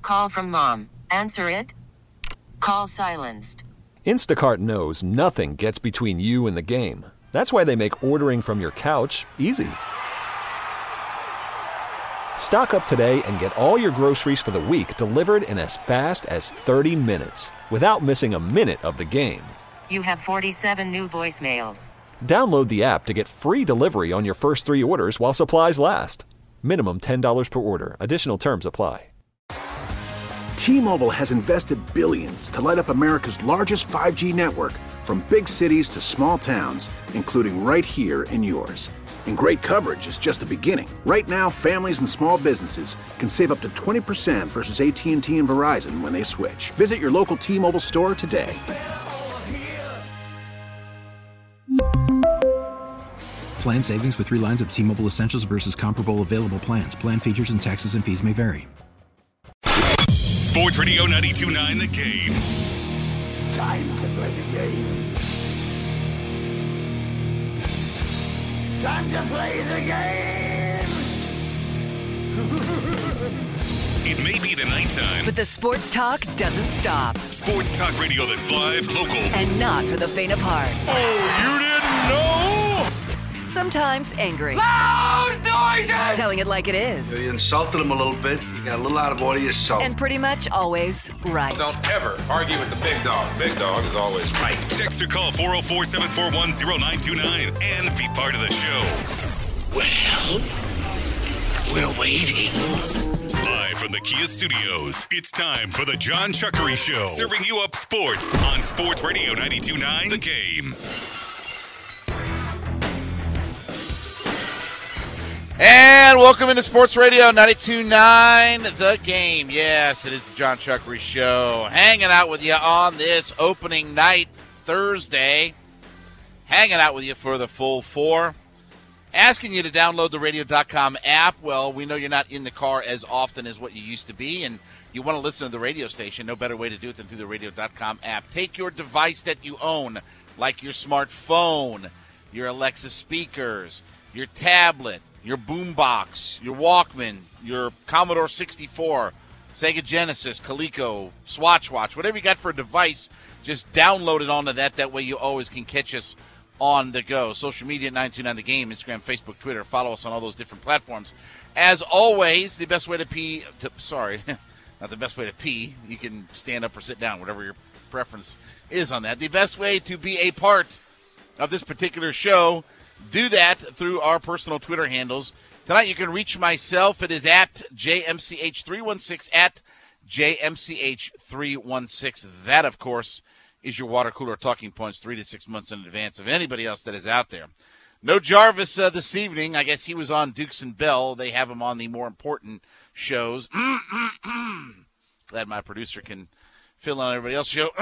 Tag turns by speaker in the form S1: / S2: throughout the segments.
S1: call from mom. Answer it. Call silenced.
S2: Instacart knows nothing gets between you and the game. That's why they make ordering from your couch easy. Stock up today and get all your groceries for the week delivered in as fast as 30 minutes without missing a minute of the game.
S1: You have 47 new voicemails.
S2: Download the app to get free delivery on your first 3 orders while supplies last. Minimum $10 per order. Additional terms apply.
S3: T-Mobile has invested billions to light up America's largest 5G network, from big cities to small towns, including right here in yours. And great coverage is just the beginning. Right now, families and small businesses can save up to 20% versus AT&T and Verizon when they switch. Visit your local T-Mobile store today.
S4: Plan savings with 3 lines of T-Mobile Essentials versus comparable available plans. Plan features and taxes and fees may vary.
S5: Sports Radio 92.9 The Game.
S6: It's time to play the game. Time to play the game.
S5: It may be the nighttime,
S7: but the sports talk doesn't stop.
S5: Sports talk radio that's live, local,
S7: and not for the faint of heart.
S5: Oh, you didn't know?
S7: Sometimes angry.
S6: Loud noises!
S7: Telling it like it is.
S8: You insulted him a little bit. You got a little out of order yourself.
S7: And pretty much always right.
S9: Don't ever argue with the big dog. Big dog is always right.
S5: Text or call 404-741-0929 and be part of the show.
S6: Well, we're waiting.
S5: Live from the Kia Studios, it's time for the John Chuckery Show. Serving you up sports on Sports Radio 92.9 The Game.
S10: And welcome into Sports Radio 92.9 The Game. Yes, it is the John Chuckery Show. Hanging out with you on this opening night, Thursday. Hanging out with you for the full 4. Asking you to download the radio.com app. Well, we know you're not in the car as often as what you used to be, and you want to listen to the radio station. No better way to do it than through the radio.com app. Take your device that you own, like your smartphone, your Alexa speakers, your tablet, your boombox, your Walkman, your Commodore 64, Sega Genesis, Coleco, Swatch Watch, whatever you got for a device, just download it onto that. That way you always can catch us on the go. Social media at 929 The Game, Instagram, Facebook, Twitter. Follow us on all those different platforms. As always, the best way to pee, not the best way to pee. You can stand up or sit down, whatever your preference is on that. The best way to be a part of this particular show, do that through our personal Twitter handles. Tonight you can reach myself. It is at JMCH316, at JMCH316. That, of course, is your water cooler talking points 3 to 6 months in advance of anybody else that is out there. No Jarvis this evening. I guess he was on Dukes and Bell. They have him on the more important shows. Glad my producer can fill in everybody else's show.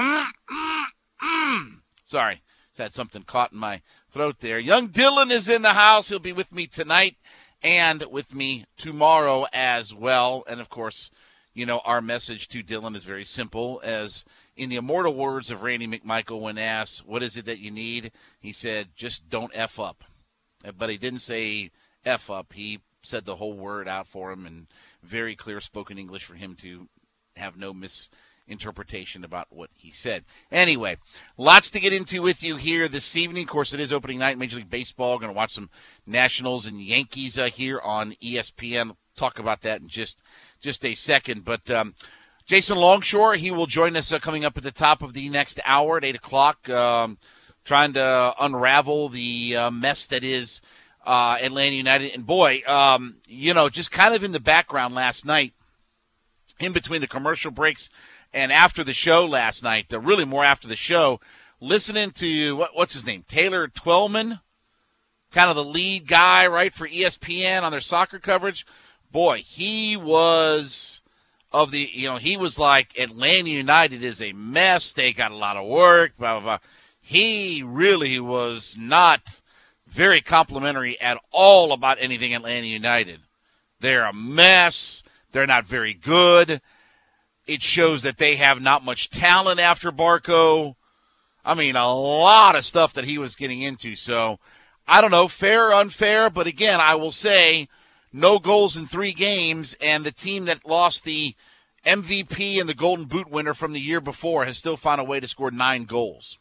S10: Sorry. Had something caught in my throat there. Young Dylan is in the house. He'll be with me tonight and with me tomorrow as well. And, of course, you know, our message to Dylan is very simple. As in the immortal words of Randy McMichael when asked, what is it that you need? He said, just don't F up. But he didn't say F up. He said the whole word out for him in very clear spoken English for him to have no misinterpretation about what he said. Anyway, lots to get into with you here this evening. Of course, it is opening night in Major League Baseball. Going to watch some Nationals and Yankees here on ESPN. Talk about that in just a second. But Jason Longshore, he will join us coming up at the top of the next hour at 8 o'clock, trying to unravel the mess that is Atlanta United. And, boy, just kind of in the background last night, in between the commercial breaks and after the show last night, really more after the show, listening to, what's his name, Taylor Twellman, kind of the lead guy, right, for ESPN on their soccer coverage. Boy, he was he was like, Atlanta United is a mess. They got a lot of work, blah, blah, blah. He really was not very complimentary at all about anything Atlanta United. They're a mess. They're not very good. It shows that they have not much talent after Barco. I mean, a lot of stuff that he was getting into. So, I don't know, fair or unfair, but again, I will say no goals in 3 games, and the team that lost the MVP and the Golden Boot winner from the year before has still found a way to score 9 goals.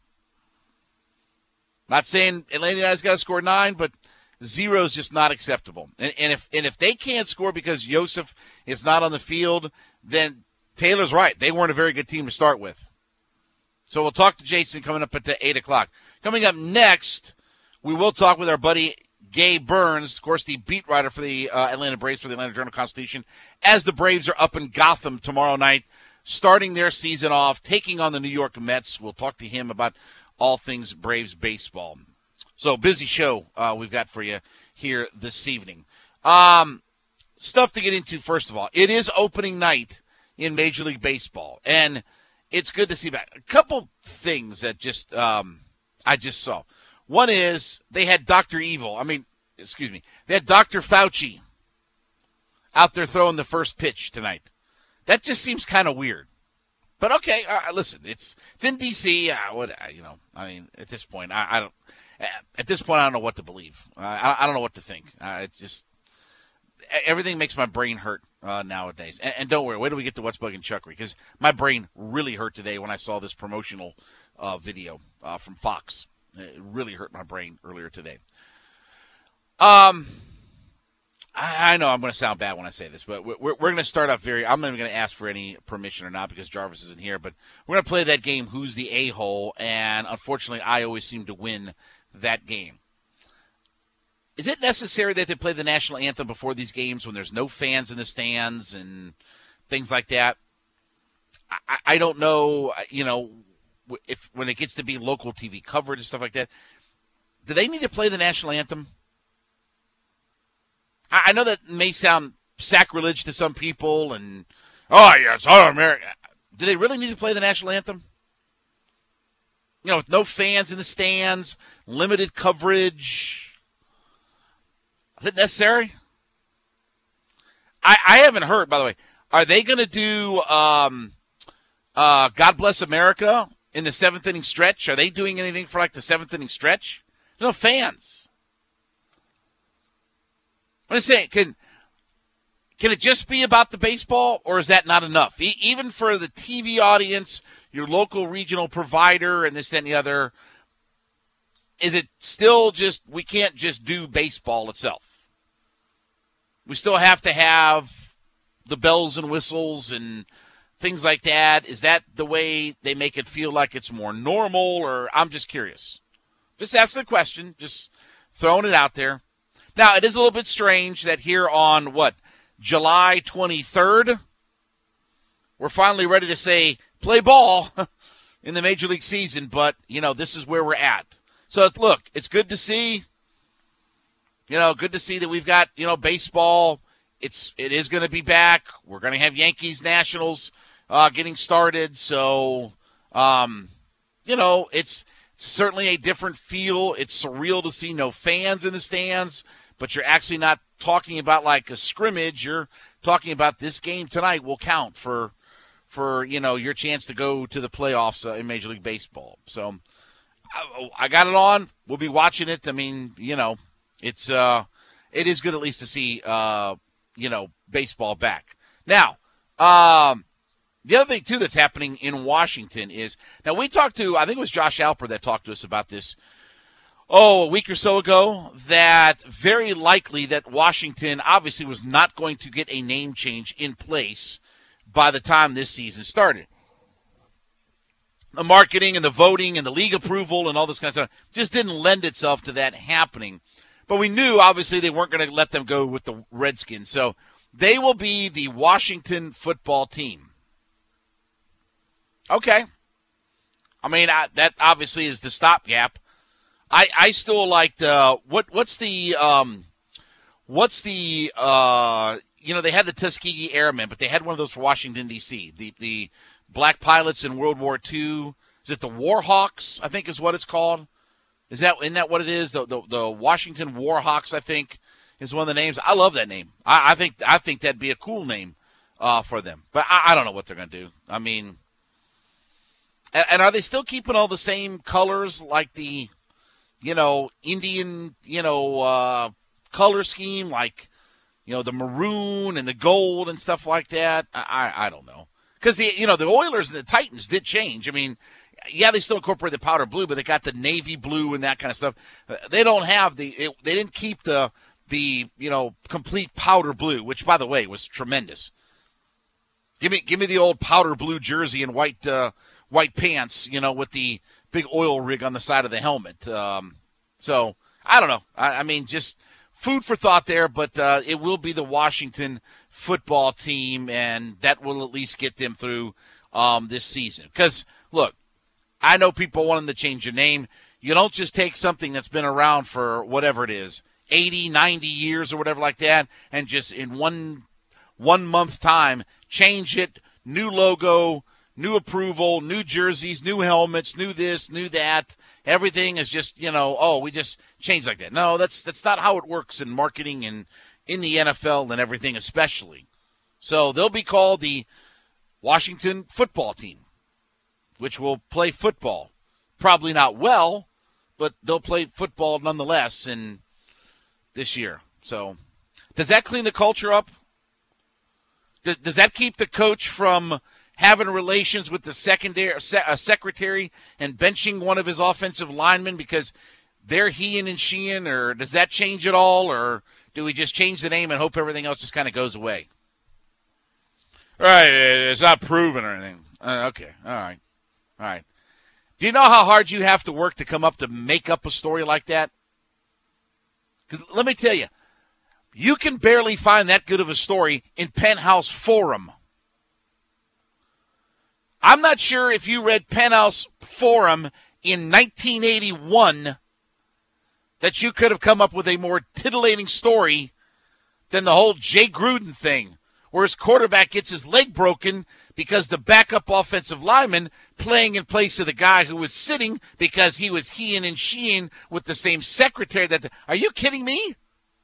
S10: Not saying Atlanta United's got to score 9, but 0 is just not acceptable. And if they can't score because Josef is not on the field, then Taylor's right. They weren't a very good team to start with. So we'll talk to Jason coming up at 8 o'clock. Coming up next, we will talk with our buddy Gabe Burns, of course, the beat writer for the Atlanta Braves for the Atlanta Journal-Constitution, as the Braves are up in Gotham tomorrow night, starting their season off, taking on the New York Mets. We'll talk to him about all things Braves baseball. So, busy show we've got for you here this evening. Stuff to get into, first of all. It is opening night in Major League Baseball, and it's good to see back. A couple things that just I just saw. One is they had Dr. They had Dr. Fauci out there throwing the first pitch tonight. That just seems kind of weird. But okay, listen, it's in D.C. At this point, I don't. At this point, I don't know what to believe. I don't know what to think. It's just everything makes my brain hurt nowadays. And don't worry, wait till we get to What's Bugging Chuckery, because my brain really hurt today when I saw this promotional video from Fox. It really hurt my brain earlier today. I know I'm going to sound bad when I say this, but we're going to start off I'm not even going to ask for any permission or not because Jarvis isn't here, but we're going to play that game, Who's the A-Hole, and unfortunately I always seem to win that game. Is it necessary that they play the national anthem before these games when there's no fans in the stands and things like that? I don't know, if when it gets to be local TV coverage and stuff like that, do they need to play the national anthem? I know that may sound sacrilege to some people, and, it's all America. Do they really need to play the national anthem? With no fans in the stands, limited coverage. Is it necessary? I haven't heard, by the way. Are they going to do God Bless America in the 7th inning stretch? Are they doing anything for, the 7th inning stretch? No fans. I'm just saying, can it just be about the baseball, or is that not enough? Even for the TV audience, your local regional provider, and this, that, and the other, is it still just, we can't just do baseball itself? We still have to have the bells and whistles and things like that. Is that the way they make it feel like it's more normal, or I'm just curious? Just asking the question, just throwing it out there. Now, it is a little bit strange that here on, July 23rd, we're finally ready to say, play ball in the Major League season, but, this is where we're at. So, look, it's good to see, good to see that we've got, baseball. It is going to be back. We're going to have Yankees Nationals getting started. So, it's certainly a different feel. It's surreal to see no fans in the stands, but you're actually not talking about like a scrimmage. You're talking about this game tonight will count for your chance to go to the playoffs in Major League Baseball. So I got it on. We'll be watching it. I mean, it is good at least to see baseball back. Now, the other thing too that's happening in Washington is, now we talked to, I think it was Josh Alper that talked to us about this a week or so ago, that very likely that Washington obviously was not going to get a name change in place by the time this season started. The marketing and the voting and the league approval and all this kind of stuff just didn't lend itself to that happening. But we knew, obviously, they weren't going to let them go with the Redskins. So they will be the Washington football team. Okay. I mean, that obviously is the stopgap. I still like they had the Tuskegee Airmen, but they had one of those for Washington, D.C., the black pilots in World War II. Is it the Warhawks, I think is what it's called? Isn't that what it is? The Washington Warhawks, I think, is one of the names. I love that name. I think that'd be a cool name for them. But I don't know what they're going to do. I mean, and are they still keeping all the same colors like the, Indian, color scheme, like, the maroon and the gold and stuff like that? I don't know. Because the Oilers and the Titans did change. I mean, yeah, they still incorporate the powder blue, but they got the navy blue and that kind of stuff. They don't have they didn't keep the complete powder blue, which by the way was tremendous. Give me the old powder blue jersey and white pants, with the big oil rig on the side of the helmet. So I don't know. I mean, just food for thought there, but it will be the Washington football team, and that will at least get them through this season. Because, look, I know people want them to change your name. You don't just take something that's been around for whatever it is, 80, 90 years or whatever like that, and just in one month time, change it, new logo, new approval, new jerseys, new helmets, new this, new that. Everything is just, we just changed like that. No, that's not how it works in marketing and in the NFL and everything especially. So they'll be called the Washington football team, which will play football. Probably not well, but they'll play football nonetheless in this year. So does that clean the culture up? Does that keep the coach from having relations with the secretary and benching one of his offensive linemen because they're he-ing and she-ing, or does that change at all, or do we just change the name and hope everything else just kind of goes away? Right, it's not proven or anything. Okay, all right. Do you know how hard you have to work to come up to make up a story like that? Because let me tell you, you can barely find that good of a story in Penthouse Forum. I'm not sure if you read Penthouse Forum in 1981 that you could have come up with a more titillating story than the whole Jay Gruden thing, where his quarterback gets his leg broken because the backup offensive lineman playing in place of the guy who was sitting because he was he-ing and she-ing with the same secretary. Are you kidding me?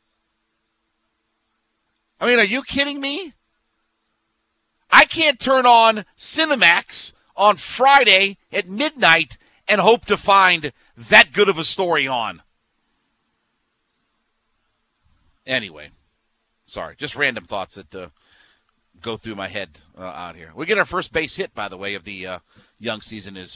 S10: I mean, are you kidding me? I can't turn on Cinemax on Friday at midnight and hope to find that good of a story on. Anyway, sorry, just random thoughts that go through my head out here. We get our first base hit, by the way, of the young season is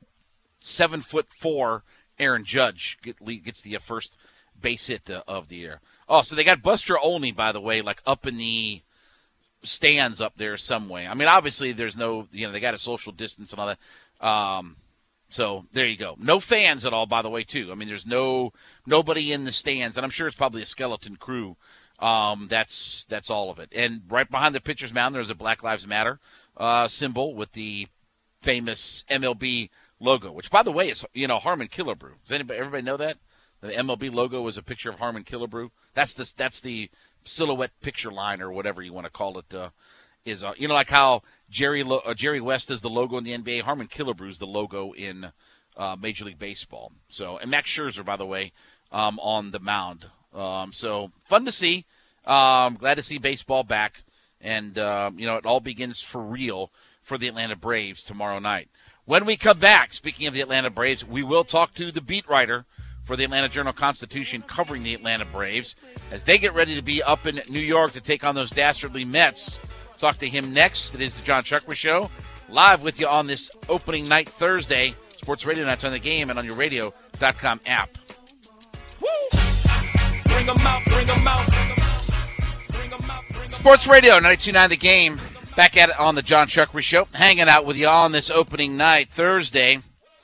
S10: 7'4" Aaron Judge gets the first base hit of the year. Oh, so they got Buster Olney, by the way, like up in the stands up there some way. I mean, obviously there's no, they got a social distance and all that. So there you go. No fans at all, by the way, too. I mean, there's nobody in the stands, and I'm sure it's probably a skeleton crew. That's all of it. And right behind the pitcher's mound, there's a Black Lives Matter symbol with the famous MLB logo, which, by the way, is Harmon Killebrew. Does everybody know that? The MLB logo is a picture of Harmon Killebrew. That's the silhouette picture line or whatever you want to call it. Is like how Jerry West is the logo in the NBA. Harmon Killebrew is the logo in Major League Baseball. So, and Max Scherzer, by the way, on the mound. So fun to see. Glad to see baseball back. And, it all begins for real for the Atlanta Braves tomorrow night. When we come back, speaking of the Atlanta Braves, we will talk to the beat writer for the Atlanta Journal-Constitution covering the Atlanta Braves as they get ready to be up in New York to take on those dastardly Mets. Talk to him next. It is the John Chuckery Show, live with you on this opening night Thursday. Sports Radio Nights on the Game and on your radio.com app.
S11: Woo! Bring 'em out, bring 'em out.
S10: Sports Radio 92.9 The Game. Back at it on the John Chuckery Show. Hanging out with you on this opening night Thursday.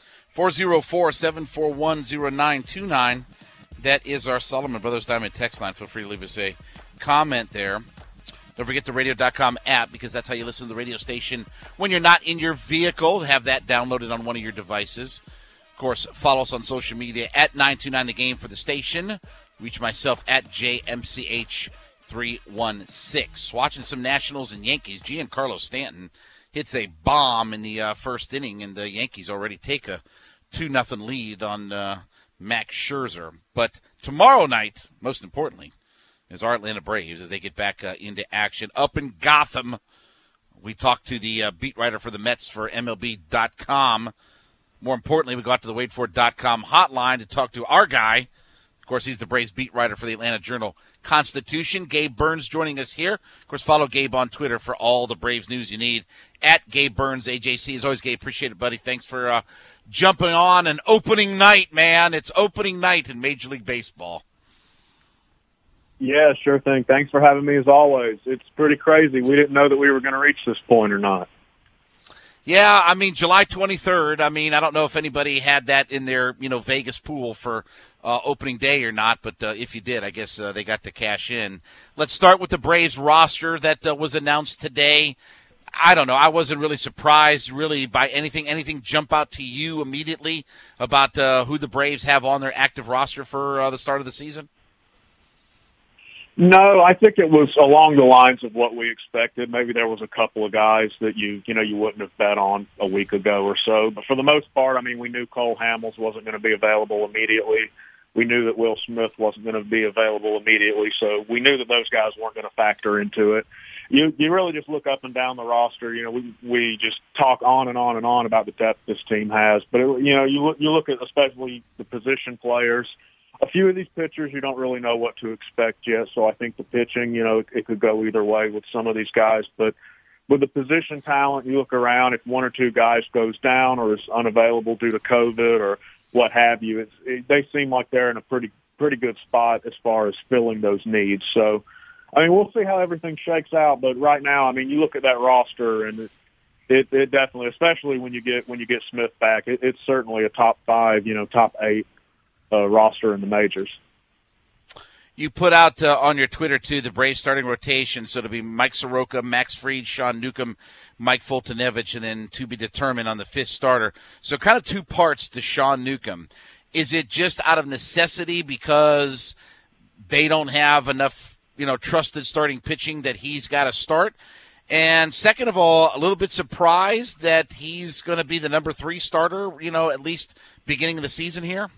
S10: 404-741-0929. That is our Solomon Brothers Diamond text line. Feel free to leave us a comment there. Don't forget the radio.com app because that's how you listen to the radio station when you're not in your vehicle. Have that downloaded on one of your devices. Of course, follow us on social media at 929 The Game for the station. Reach myself at JMCH316. Watching some Nationals and Yankees. Giancarlo Stanton hits a bomb in the first inning, and the Yankees already take a 2-0 lead on Max Scherzer. But tomorrow night, most importantly, is our Atlanta Braves as they get back into action up in Gotham. We talked to the beat writer for the Mets for MLB.com. More importantly, we go out to the WaitFor.com hotline to talk to our guy, Of course, he's the Braves beat writer for the Atlanta Journal-Constitution. Gabe Burns joining us here. Of course, follow Gabe on Twitter for all the Braves news you need at Gabe Burns AJC. As always, Gabe, appreciate it, buddy. Thanks for jumping on an opening night, man. It's opening night in Major League Baseball.
S12: Yeah, sure thing. Thanks for having me as always. It's pretty crazy. We didn't know that we were going to reach this point or not.
S10: Yeah, I mean, July 23rd. I mean, I don't know if anybody had that in their, Vegas pool for opening day or not, but if you did, I guess they got to cash in. Let's start with the Braves roster that was announced today. I don't know. I wasn't really surprised, really, by anything. Anything jump out to you immediately about who the Braves have on their active roster for the start of the season?
S12: No, I think it was along the lines of what we expected. Maybe there was a couple of guys that you wouldn't have bet on a week ago or so. But for the most part, I mean, we knew Cole Hamels wasn't going to be available immediately. We knew that Will Smith wasn't going to be available immediately. So we knew that those guys weren't going to factor into it. You really just look up and down the roster. We just talk on and on and on about the depth this team has. But, you look at especially the position players. A few of these pitchers, you don't really know what to expect yet. So I think the pitching, it could go either way with some of these guys. But with the position talent, you look around, if one or two guys goes down or is unavailable due to COVID or what have you, they seem like they're in a pretty good spot as far as filling those needs. So, I mean, we'll see how everything shakes out. But right now, I mean, you look at that roster and it definitely, especially when you get Smith back, it's certainly a top 5, top 8. Roster in the majors.
S10: You put out on your Twitter, too, the Braves starting rotation. So it'll be Mike Soroka, Max Fried, Sean Newcomb, Mike Fultonevich, and then to be determined on the 5th starter. So kind of 2 parts to Sean Newcomb. Is it just out of necessity because they don't have enough, trusted starting pitching that he's got to start? And second of all, a little bit surprised that he's going to be the number 3 starter, at least beginning of the season here?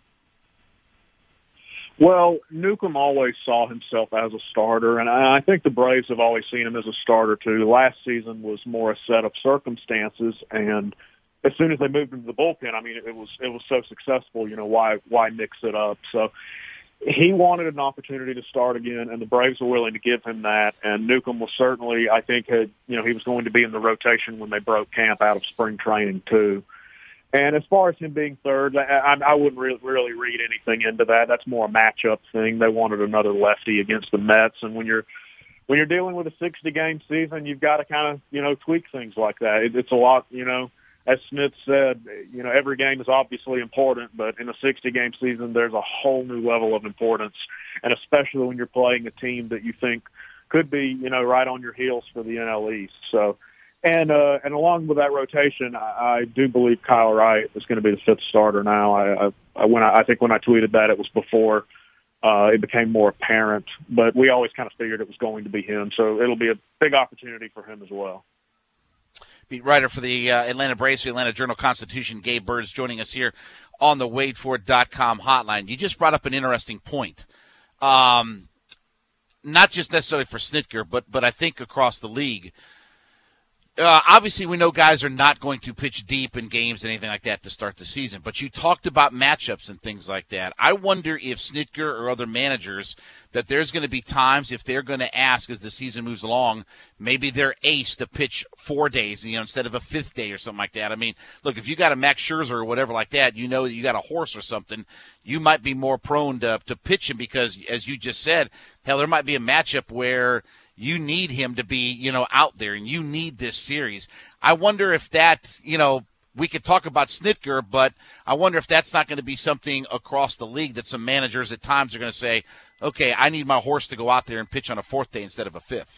S12: Well, Newcomb always saw himself as a starter, and I think the Braves have always seen him as a starter, too. Last season was more a set of circumstances, and as soon as they moved into the bullpen, I mean, it was so successful, why mix it up? So he wanted an opportunity to start again, and the Braves were willing to give him that, and Newcomb was certainly, I think, he was going to be in the rotation when they broke camp out of spring training, too. And as far as him being third, I wouldn't really read anything into that. That's more a matchup thing. They wanted another lefty against the Mets, and when you're dealing with a 60-game season, you've got to kind of tweak things like that. It's a lot, as Smith said, every game is obviously important, but in a 60-game season, there's a whole new level of importance, and especially when you're playing a team that you think could be right on your heels for the NL East. So. And along with that rotation, I do believe Kyle Wright is going to be the 5th starter now. I think when I tweeted that, it was before it became more apparent. But we always kind of figured it was going to be him, so it'll be a big opportunity for him as well.
S10: Beat writer for the Atlanta Braves, the Atlanta Journal-Constitution, Gabe Burns, joining us here on the WadeFord.com hotline. You just brought up an interesting point. Not just necessarily for Snitker, but I think across the league. Obviously, we know guys are not going to pitch deep in games and anything like that to start the season, but you talked about matchups and things like that. I wonder if Snitker or other managers, that there's going to be times if they're going to ask as the season moves along, maybe their ace to pitch 4 days, instead of a 5th day or something like that. I mean, look, if you got a Max Scherzer or whatever like that, that you got a horse or something, you might be more prone to pitch him because, as you just said, hell, there might be a matchup where you need him to be, out there, and you need this series. I wonder if that, we could talk about Snitker, but I wonder if that's not going to be something across the league that some managers at times are going to say, okay, I need my horse to go out there and pitch on a 4th day instead of a 5th.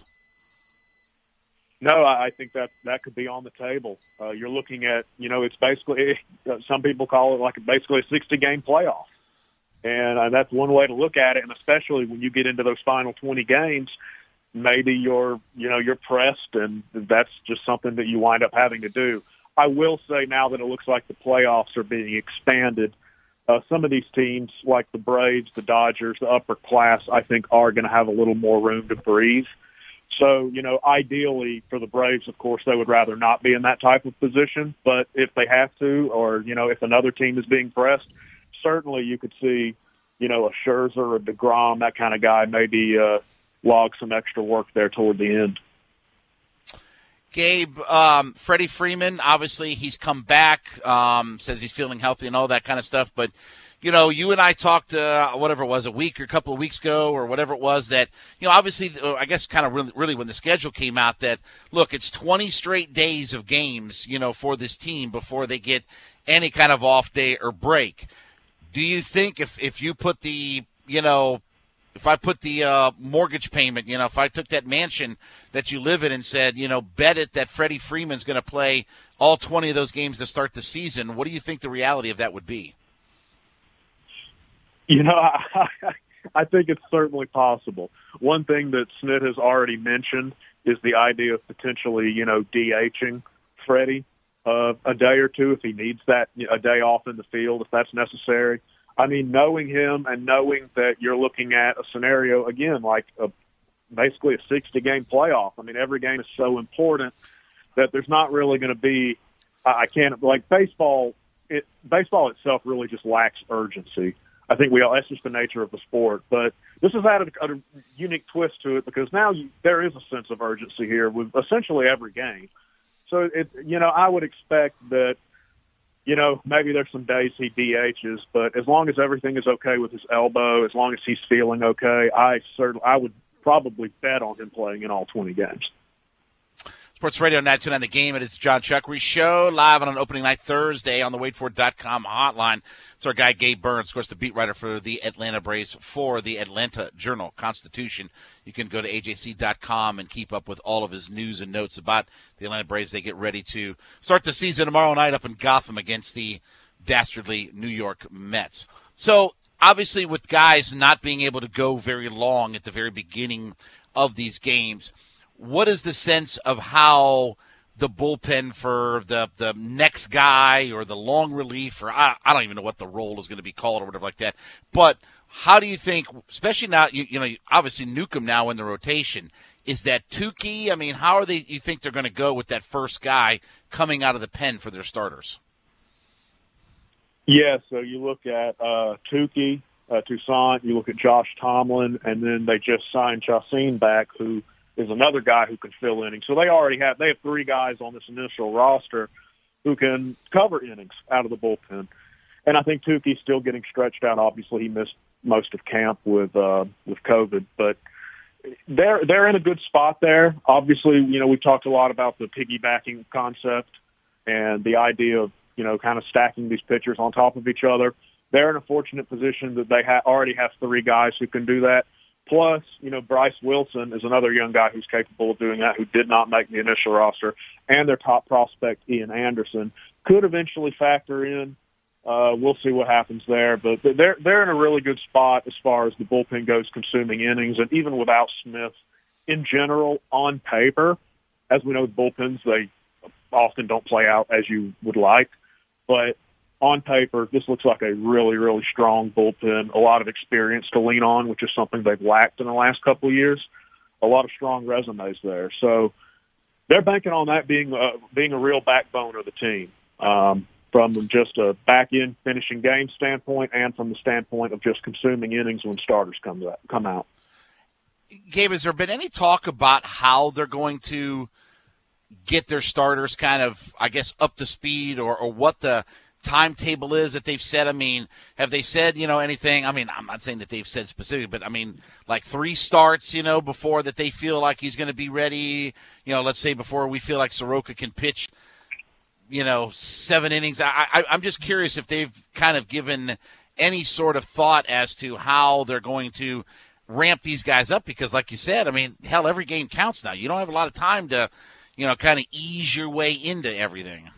S12: No, I think that could be on the table. You're looking at, it's basically, some people call it like basically a 60-game playoff. And that's one way to look at it, and especially when you get into those final 20 games, maybe you're pressed, and that's just something that you wind up having to do. I will say now that it looks like the playoffs are being expanded, some of these teams like the Braves, the Dodgers, the upper class, I think are going to have a little more room to breathe. So, ideally for the Braves, of course, they would rather not be in that type of position. But if they have to, or, if another team is being pressed, certainly you could see a Scherzer or DeGrom, that kind of guy, maybe log some extra work there toward the end.
S10: Gabe, Freddie Freeman, obviously he's come back, says he's feeling healthy and all that kind of stuff. But, you and I talked, whatever it was, a week or a couple of weeks ago or whatever it was that, obviously, I guess kind of really when the schedule came out that, look, it's 20 straight days of games, for this team before they get any kind of off day or break. Do you think if you put the, if I put the mortgage payment, if I took that mansion that you live in and said, bet it that Freddie Freeman's going to play all 20 of those games to start the season, what do you think the reality of that would be?
S12: I think it's certainly possible. One thing that Snit has already mentioned is the idea of potentially, DHing Freddie a day or two if he needs that, a day off in the field if that's necessary. I mean, knowing him and knowing that you're looking at a scenario, again, like basically a 60-game playoff. I mean, every game is so important that there's not really going to be baseball itself really just lacks urgency. I think that's just the nature of the sport. But this has added a unique twist to it because now there is a sense of urgency here with essentially every game. So, I would expect that, maybe there's some days he DHs, but as long as everything is okay with his elbow, as long as he's feeling okay, I would probably bet on him playing in all 20 games.
S10: Sports Radio 929 The Game. It is the John Chuckery Show, live on an opening night Thursday on the WadeFord.com hotline. It's our guy, Gabe Burns, of course, the beat writer for the Atlanta Braves for the Atlanta Journal-Constitution. You can go to AJC.com and keep up with all of his news and notes about the Atlanta Braves. They get ready to start the season tomorrow night up in Gotham against the dastardly New York Mets. So, obviously, with guys not being able to go very long at the very beginning of these games, what is the sense of how the bullpen for the next guy or the long relief, or I don't even know what the role is going to be called or whatever like that, but how do you think, especially now, obviously Newcomb now in the rotation, is that too key? I mean, how are you think they're going to go with that first guy coming out of the pen for their starters?
S12: Yeah, so you look at Tukey, Toussaint, you look at Josh Tomlin, and then they just signed Chacin back, who is another guy who can fill innings. So they have three guys on this initial roster who can cover innings out of the bullpen. And I think Tukey's still getting stretched out. Obviously, he missed most of camp with COVID, but they're in a good spot there. Obviously, we've talked a lot about the piggybacking concept and the idea of, kind of stacking these pitchers on top of each other. They're in a fortunate position that they already have three guys who can do that. Plus, Bryce Wilson is another young guy who's capable of doing that, who did not make the initial roster, and their top prospect, Ian Anderson, could eventually factor in. We'll see what happens there, but they're in a really good spot as far as the bullpen goes, consuming innings, and even without Smith, in general, on paper, as we know, bullpens, they often don't play out as you would like, but on paper, this looks like a really, really strong bullpen, a lot of experience to lean on, which is something they've lacked in the last couple of years, a lot of strong resumes there. So they're banking on that being a real backbone of the team, from just a back-end finishing game standpoint and from the standpoint of just consuming innings when starters come out.
S10: Gabe, has there been any talk about how they're going to get their starters kind of, I guess, up to speed or what the timetable is that they've said? I mean, have they said, anything? I mean, I'm not saying that they've said specific, but I mean, like 3 starts, before that they feel like he's going to be ready, let's say before we feel like Soroka can pitch, 7 innings. I'm just curious if they've kind of given any sort of thought as to how they're going to ramp these guys up, because like you said, I mean, hell, every game counts now. You don't have a lot of time to, kind of ease your way into everything.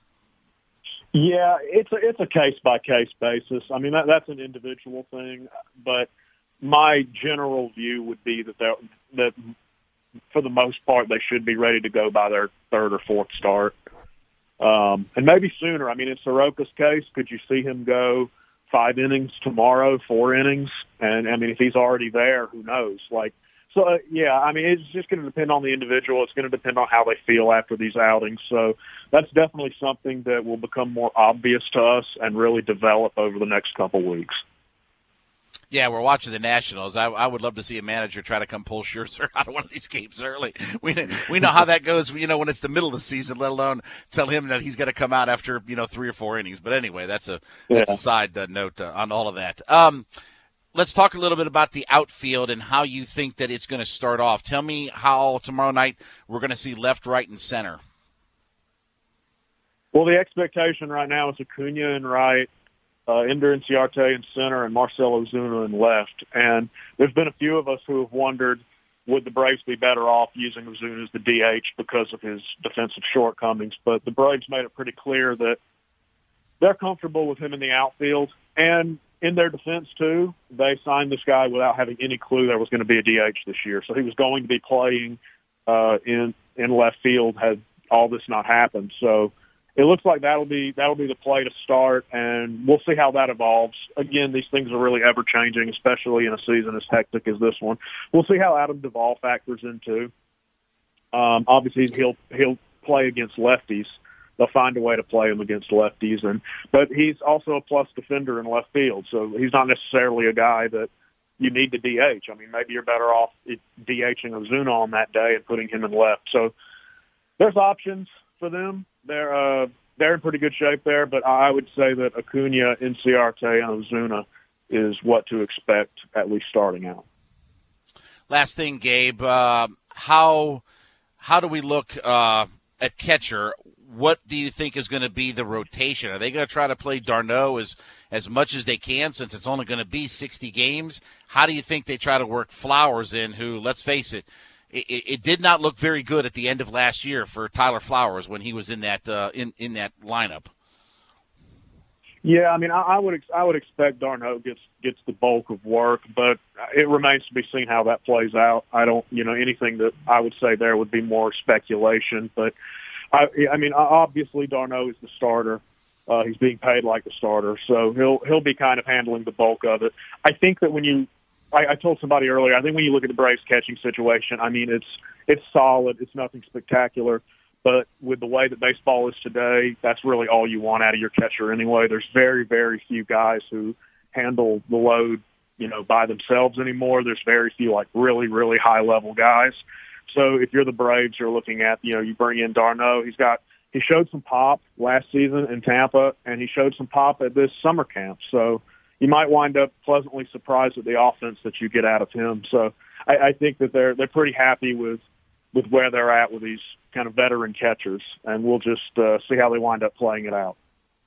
S12: Yeah, it's a case-by-case basis. I mean, that's an individual thing, but my general view would be that for the most part, they should be ready to go by their 3rd or 4th start, and maybe sooner. I mean, in Soroka's case, could you see him go 5 innings tomorrow, 4 innings? And, I mean, if he's already there, who knows? Yeah, I mean, it's just going to depend on the individual. It's going to depend on how they feel after these outings. So that's definitely something that will become more obvious to us and really develop over the next couple weeks.
S10: Yeah, we're watching the Nationals. I would love to see a manager try to come pull Scherzer out of one of these games early. We know how that goes, when it's the middle of the season, let alone tell him that he's got to come out after, 3 or 4 innings. But anyway, that's a side note on all of that. Let's talk a little bit about the outfield and how you think that it's going to start off. Tell me how tomorrow night we're going to see left, right, and center.
S12: Well, the expectation right now is Acuna in right, Ender Inciarte in center, and Marcell Ozuna in left. And there's been a few of us who have wondered, would the Braves be better off using Ozuna as the DH because of his defensive shortcomings? But the Braves made it pretty clear that they're comfortable with him in the outfield. And in their defense, too, they signed this guy without having any clue there was going to be a DH this year. So he was going to be playing in left field had all this not happened. So it looks like that'll be the play to start, and we'll see how that evolves. Again, these things are really ever-changing, especially in a season as hectic as this one. We'll see how Adam Duvall factors into. Obviously, he'll play against lefties. They'll find a way to play him against lefties, but he's also a plus defender in left field, so he's not necessarily a guy that you need to DH. I mean, maybe you're better off DHing Ozuna on that day and putting him in left. So there's options for them. They're in pretty good shape there, but I would say that Acuna, Inciarte, and Ozuna is what to expect, at least starting out.
S10: Last thing, Gabe, how do we look at catcher? What do you think is going to be the rotation? Are they going to try to play d'Arnaud as much as they can since it's only going to be 60 games? How do you think they try to work Flowers in, who, let's face it, it did not look very good at the end of last year for Tyler Flowers when he was in that in that lineup?
S12: Yeah, I mean, I would expect d'Arnaud gets the bulk of work, but it remains to be seen how that plays out. I don't, anything that I would say there would be more speculation, but I mean, obviously d'Arnaud is the starter. He's being paid like the starter, so he'll be kind of handling the bulk of it. I think that I told somebody earlier, I think when you look at the Braves catching situation, I mean, it's solid. It's nothing spectacular. But with the way that baseball is today, that's really all you want out of your catcher anyway. There's very, very few guys who handle the load, by themselves anymore. There's very few, like, really, really high-level guys. So if you're the Braves, you're looking at, you bring in d'Arnaud. He showed some pop last season in Tampa, and he showed some pop at this summer camp. So you might wind up pleasantly surprised at the offense that you get out of him. So I think that they're pretty happy with where they're at with these kind of veteran catchers, and we'll just see how they wind up playing it out.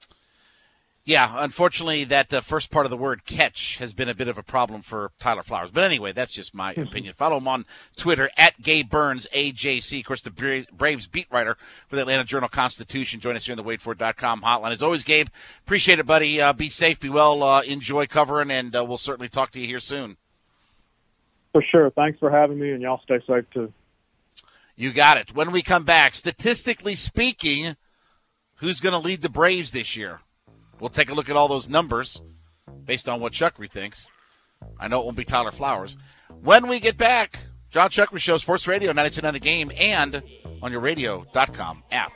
S10: Yeah, unfortunately, that first part of the word catch has been a bit of a problem for Tyler Flowers. But anyway, that's just my opinion. Follow him on Twitter, at Gabe Burns, AJC. Of course, the Braves beat writer for the Atlanta Journal-Constitution. Join us here on the WadeFord.com hotline. As always, Gabe, appreciate it, buddy. Be safe, be well, enjoy covering, and we'll certainly talk to you here soon.
S12: For sure. Thanks for having me, and y'all stay safe, too.
S10: You got it. When we come back, statistically speaking, who's going to lead the Braves this year? We'll take a look at all those numbers based on what Chuckery thinks. I know it won't be Tyler Flowers. When we get back, John Chuckery Show, Sports Radio 92.9 The Game, and on your radio.com app.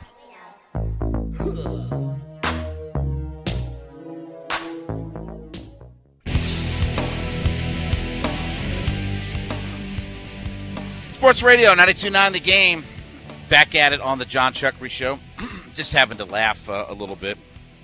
S10: Sports Radio 92.9 The Game. Back at it on the John Chuckery Show. Just having to laugh a little bit.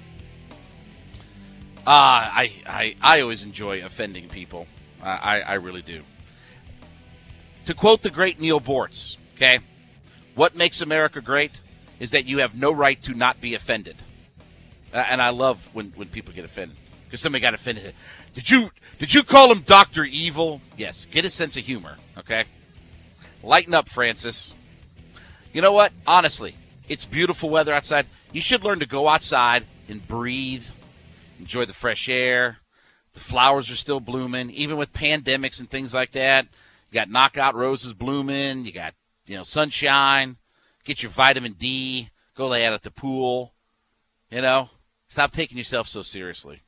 S10: I always enjoy offending people. I really do. To quote the great Neil Bortz, okay, what makes America great is that you have no right to not be offended. And I love when people get offended, because somebody got offended. Did you call him Dr. Evil? Yes, get a sense of humor, okay? Lighten up, Francis. You know what? Honestly, it's beautiful weather outside. You should learn to go outside and breathe. Enjoy the fresh air. The flowers are still blooming, even with pandemics and things like that. You got knockout roses blooming. You got, sunshine. Get your vitamin D. Go lay out at the pool. Stop taking yourself so seriously.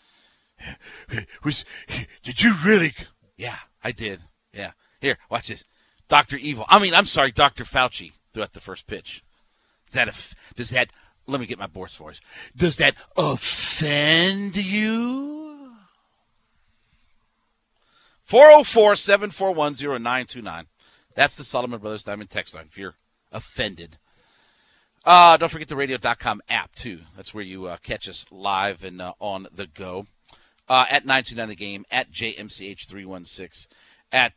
S10: Did you really? Yeah, I did. Yeah. Here, watch this. Dr. Evil. I'm sorry, Dr. Fauci threw out the first pitch. Does that let me get my Boris voice. Does that offend you? 404-741-0929. That's the Solomon Brothers Diamond text line if you're offended. Don't forget the radio.com app, too. That's where you catch us live and on the go. At 929 The Game, at JMCH316, at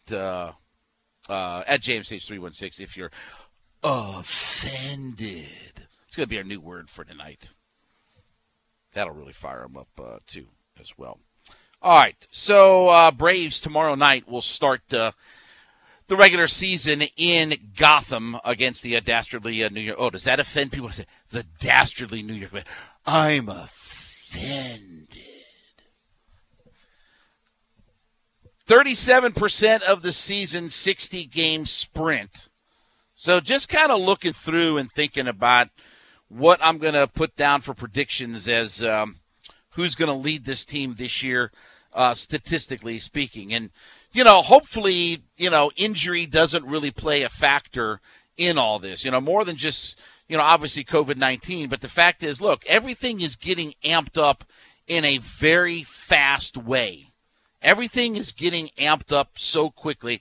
S10: JMCH316 if you're offended. It's going to be our new word for tonight. That'll really fire them up, too, as well. All right, so Braves tomorrow night will start the regular season in Gotham against the dastardly New York. Oh, does that offend people to say the dastardly New York? I'm offended. 37% of the season, 60-game sprint. So just kind of looking through and thinking about what I'm going to put down for predictions as who's going to lead this team this year, statistically speaking. And, hopefully, injury doesn't really play a factor in all this, more than just, obviously COVID-19. But the fact is, look, everything is getting amped up in a very fast way. Everything is getting amped up so quickly.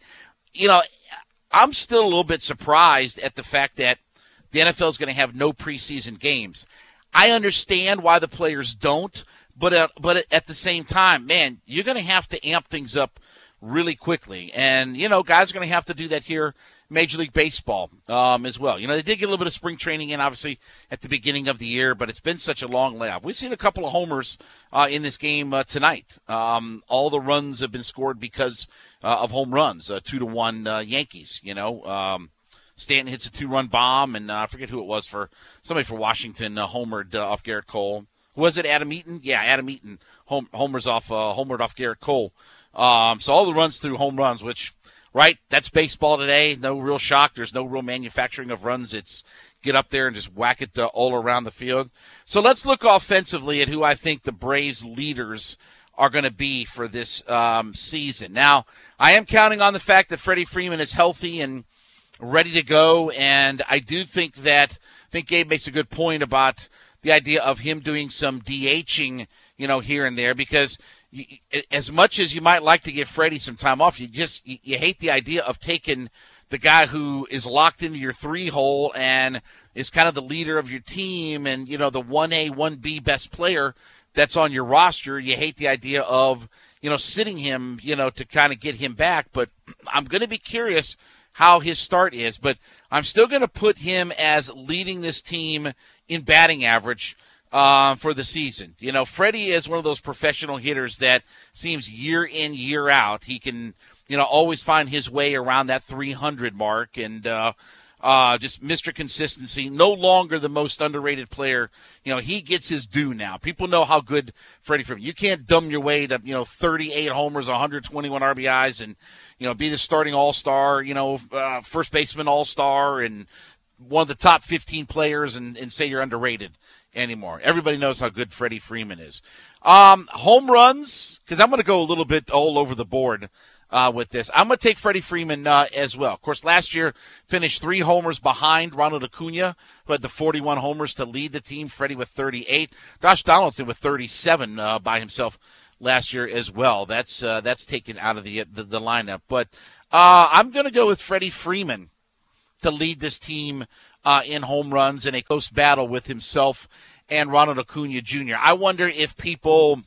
S10: I'm still a little bit surprised at the fact that the NFL is going to have no preseason games. I understand why the players don't, but at the same time, man, you're going to have to amp things up really quickly. And, guys are going to have to do that here, Major League Baseball as well. They did get a little bit of spring training in, obviously, at the beginning of the year, but it's been such a long layoff. We've seen a couple of homers in this game tonight. All the runs have been scored because of home runs, 2-1 Yankees, Stanton hits a 2-run bomb, and I forget who it was somebody for Washington homered off Garrett Cole. Was it Adam Eaton? Yeah, Adam Eaton homered off Garrett Cole. So all the runs through home runs, which, right, that's baseball today. No real shock. There's no real manufacturing of runs. It's get up there and just whack it all around the field. So let's look offensively at who I think the Braves leaders are going to be for this season. Now, I am counting on the fact that Freddie Freeman is healthy and ready to go, and I do think Gabe makes a good point about the idea of him doing some DHing, here and there, because as much as you might like to give Freddie some time off, you hate the idea of taking the guy who is locked into your 3-hole and is kind of the leader of your team and, the 1A, 1B best player that's on your roster. You hate the idea of, sitting him, to kind of get him back. But I'm going to be curious how his start is, but I'm still going to put him as leading this team in batting average for the season. Freddie is one of those professional hitters that seems year in, year out. He can, always find his way around that 300 mark and just Mr. Consistency. No longer the most underrated player. He gets his due now. People know how good Freddie Freeman. You can't dumb your way to, 38 homers, 121 RBIs, and, be the starting all-star, first baseman all-star, and one of the top 15 players and say you're underrated anymore. Everybody knows how good Freddie Freeman is. Home runs, because I'm going to go a little bit all over the board with this. I'm going to take Freddie Freeman as well. Of course, last year finished 3 homers behind Ronald Acuna, who had the 41 homers to lead the team. Freddie with 38. Josh Donaldson with 37 by himself last year as well. That's taken out of the lineup. But I'm going to go with Freddie Freeman to lead this team in home runs in a close battle with himself and Ronald Acuna Jr. I wonder if people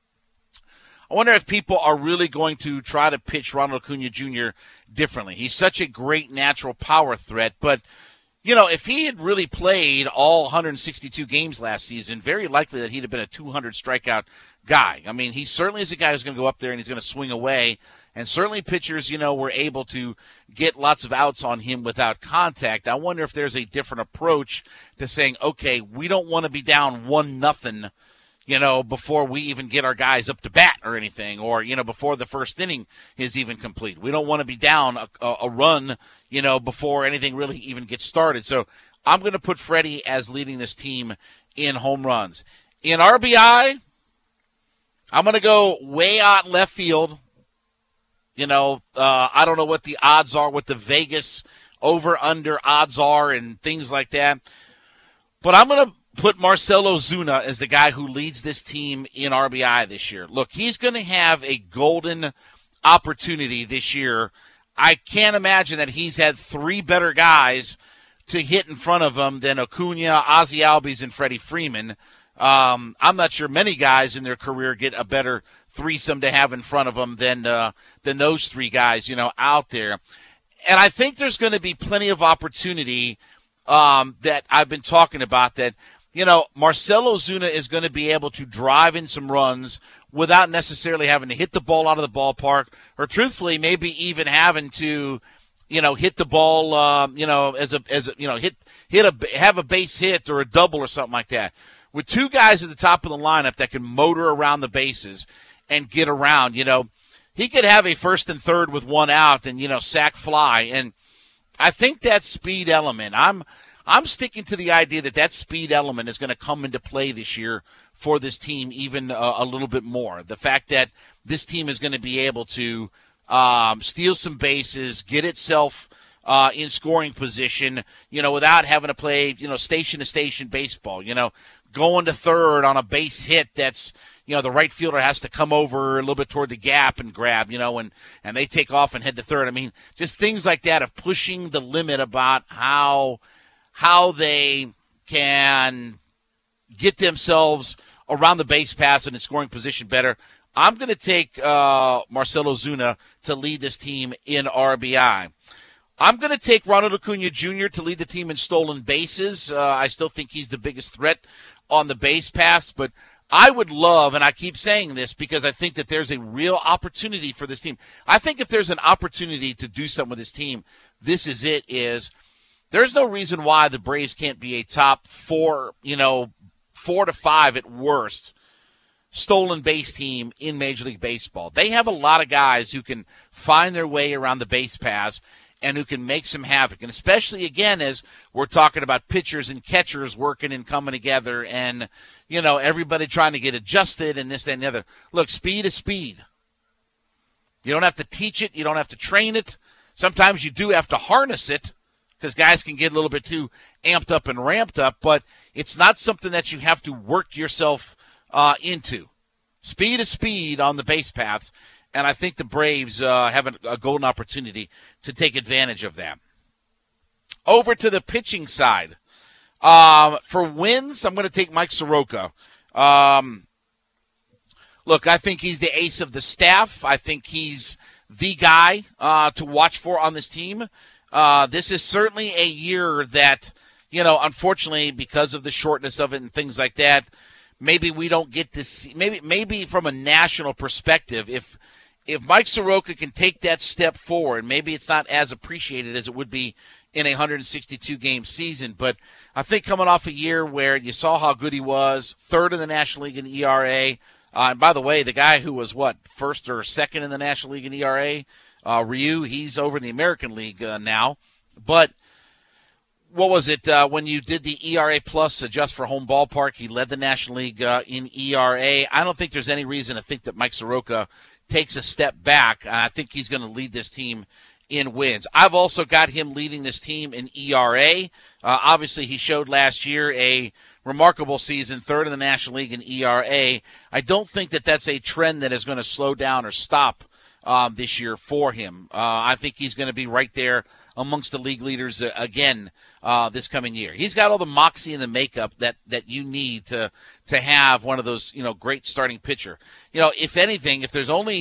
S10: are really going to try to pitch Ronald Acuna Jr. differently. He's such a great natural power threat, but if he had really played all 162 games last season, very likely that he'd have been a 200 strikeout guy. I mean, he certainly is a guy who's going to go up there and he's going to swing away. And certainly pitchers, were able to get lots of outs on him without contact. I wonder if there's a different approach to saying, okay, we don't want to be down 1-0, before we even get our guys up to bat or anything, or, before the first inning is even complete. We don't want to be down a run, before anything really even gets started. So I'm going to put Freddie as leading this team in home runs. In RBI, I'm going to go way out left field. I don't know what the odds are, what the Vegas over-under odds are and things like that. But I'm going to put Marcell Ozuna as the guy who leads this team in RBI this year. Look, he's going to have a golden opportunity this year. I can't imagine that he's had three better guys to hit in front of him than Acuna, Ozzie Albies, and Freddie Freeman. I'm not sure many guys in their career get a better threesome to have in front of them than those three guys, out there. And I think there's going to be plenty of opportunity that I've been talking about that, Marcell Ozuna is going to be able to drive in some runs without necessarily having to hit the ball out of the ballpark, or truthfully, maybe even having to, hit the ball, have a base hit or a double or something like that. With two guys at the top of the lineup that can motor around the bases and get around, he could have a first and third with one out and, sack fly. And I think that speed element, I'm sticking to the idea that speed element is going to come into play this year for this team even a little bit more. The fact that this team is going to be able to steal some bases, get itself in scoring position, without having to play, station-to-station baseball, going to third on a base hit that's, the right fielder has to come over a little bit toward the gap and grab, and they take off and head to third. I mean, just things like that of pushing the limit about how they can get themselves around the base pass and in scoring position better. I'm going to take Marcell Ozuna to lead this team in RBI. I'm going to take Ronald Acuna Jr. to lead the team in stolen bases. I still think he's the biggest threat on the base pass, but I would love, and I keep saying this because I think that there's a real opportunity for this team. I think if there's an opportunity to do something with this team, this is it, there's no reason why the Braves can't be a top 4 to 5 at worst stolen base team in Major League Baseball. They have a lot of guys who can find their way around the base paths and who can make some havoc. And especially, again, as we're talking about pitchers and catchers working and coming together and, everybody trying to get adjusted and this, that, and the other. Look, speed is speed. You don't have to teach it. You don't have to train it. Sometimes you do have to harness it because guys can get a little bit too amped up and ramped up, but it's not something that you have to work yourself into. Speed is speed on the base paths, and I think the Braves have a golden opportunity to take advantage of that. Over to the pitching side. For wins, I'm going to take Mike Soroka. Look, I think he's the ace of the staff. I think he's the guy to watch for on this team. This is certainly a year that, unfortunately, because of the shortness of it and things like that, maybe we don't get to see, maybe from a national perspective, if Mike Soroka can take that step forward, maybe it's not as appreciated as it would be in a 162-game season. But I think coming off a year where you saw how good he was, third in the National League in ERA. And by the way, the guy who was, first or second in the National League in ERA, Ryu, he's over in the American League now. But what was it, when you did the ERA plus adjust for home ballpark, he led the National League in ERA. I don't think there's any reason to think that Mike Soroka takes a step back, and I think he's going to lead this team in wins. I've also got him leading this team in ERA. Obviously, he showed last year a remarkable season, third in the National League in ERA. I don't think that that's a trend that is going to slow down or stop this year for him. I think he's going to be right there amongst the league leaders again this coming year. He's got all the moxie and the makeup that you need to have one of those, great starting pitcher. If anything, if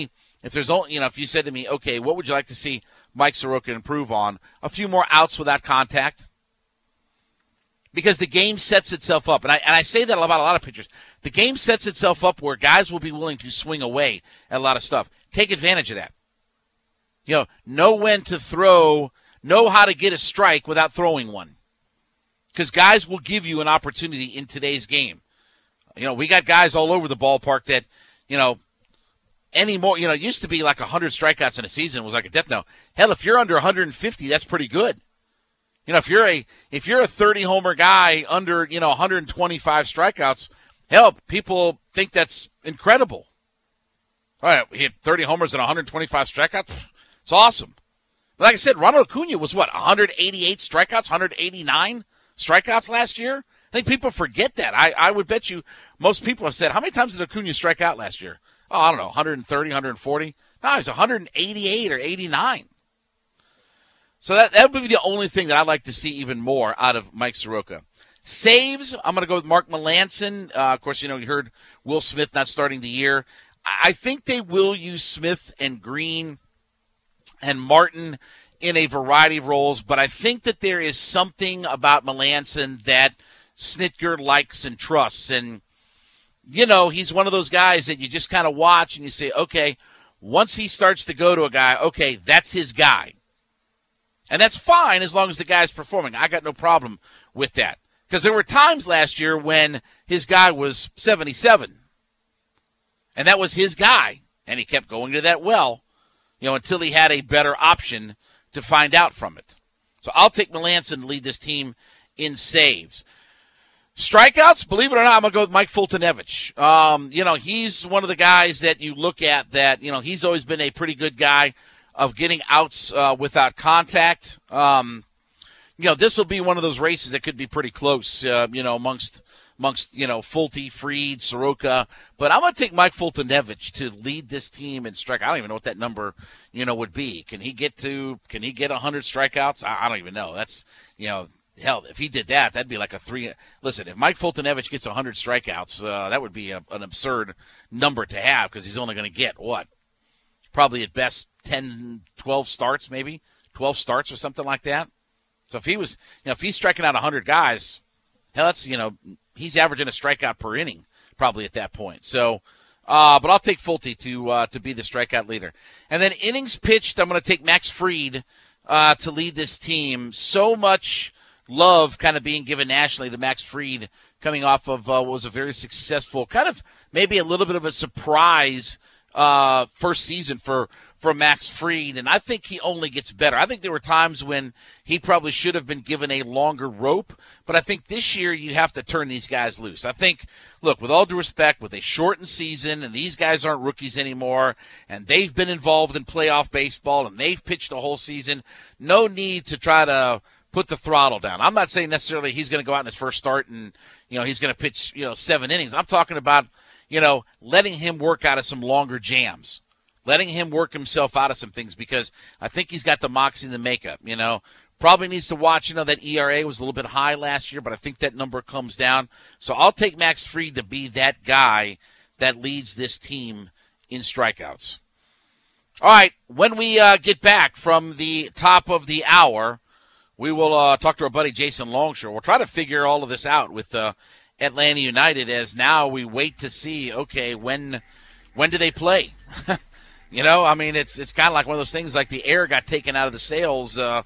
S10: you said to me, okay, what would you like to see Mike Soroka improve on? A few more outs without contact. Because the game sets itself up, and I say that about a lot of pitchers. The game sets itself up where guys will be willing to swing away at a lot of stuff. Take advantage of that. Know when to throw, know how to get a strike without throwing one. Because guys will give you an opportunity in today's game. We got guys all over the ballpark that, anymore, it used to be like 100 strikeouts in a season was like a death knell. Hell, if you're under 150, that's pretty good. If you're a 30-homer guy under, 125 strikeouts, hell, people think that's incredible. All right, he had 30 homers and 125 strikeouts. It's awesome. Like I said, Ronald Acuna was 188 strikeouts, 189 strikeouts last year? I think people forget that. I would bet you most people have said, how many times did Acuna strike out last year? Oh, I don't know, 130, 140. No, he's 188 or 89. So that would be the only thing that I'd like to see even more out of Mike Soroka. Saves, I'm going to go with Mark Melancon. Of course, you heard Will Smith not starting the year. I think they will use Smith and Green and Martin in a variety of roles, but I think that there is something about Melancon that Snitker likes and trusts. And, he's one of those guys that you just kind of watch and you say, okay, once he starts to go to a guy, okay, that's his guy. And that's fine as long as the guy's performing. I got no problem with that. Because there were times last year when his guy was 77. And that was his guy. And he kept going to that well, until he had a better option to find out from it. So I'll take Melancon to lead this team in saves. Strikeouts, believe it or not, I'm going to go with Mike Fultonevich. He's one of the guys that you look at that, he's always been a pretty good guy of getting outs without contact. This will be one of those races that could be pretty close, amongst Fulte, Fried, Soroka. But I'm going to take Mike Fultonevich to lead this team in strike. I don't even know what that number, would be. Can he get 100 strikeouts? I don't even know. That's, hell, if he did that, that'd be like a 3. Listen, if Mike Fultonevich gets 100 strikeouts, that would be an absurd number to have because he's only going to get, what? Probably at best 10, 12 starts, maybe 12 starts or something like that. So if he was, if he's striking out 100 guys, hell, that's, he's averaging a strikeout per inning probably at that point. So, but I'll take Fulte to be the strikeout leader. And then innings pitched, I'm going to take Max Fried to lead this team. So much love kind of being given nationally to Max Fried coming off of what was a very successful, kind of maybe a little bit of a surprise first season for Max Fried, and I think he only gets better. I think there were times when he probably should have been given a longer rope, but I think this year you have to turn these guys loose. I think, look, with all due respect, with a shortened season, and these guys aren't rookies anymore, and they've been involved in playoff baseball, and they've pitched a whole season, no need to try to put the throttle down. I'm not saying necessarily he's going to go out in his first start and, he's going to pitch, 7 innings. I'm talking about, letting him work out of some longer jams. Letting him work himself out of some things because I think he's got the moxie and the makeup, Probably needs to watch, that ERA was a little bit high last year, but I think that number comes down. So I'll take Max Fried to be that guy that leads this team in strikeouts. All right, when we get back from the top of the hour, we will talk to our buddy Jason Longshore. We'll try to figure all of this out with Atlanta United as now we wait to see, okay, when do they play? It's kind of like one of those things like the air got taken out of the sails, for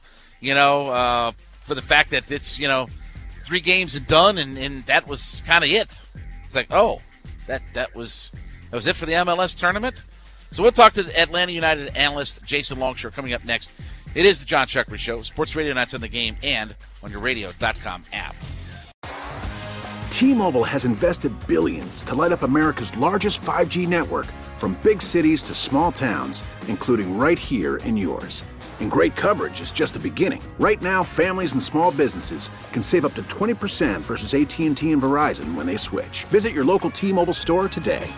S10: the fact that it's, 3 games and done, and that was kind of it. It's like, oh, that was it for the MLS tournament? So we'll talk to the Atlanta United analyst Jason Longshore coming up next. It is the John Chuckery Show, Sports Radio Nights on the Game, and on your radio.com app.
S3: T-Mobile has invested billions to light up America's largest 5G network from big cities to small towns, including right here in yours. And great coverage is just the beginning. Right now, families and small businesses can save up to 20% versus AT&T and Verizon when they switch. Visit your local T-Mobile store today.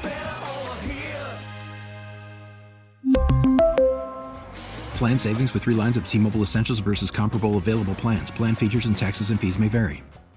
S4: Plan savings with 3 lines of T-Mobile Essentials versus comparable available plans. Plan features and taxes and fees may vary.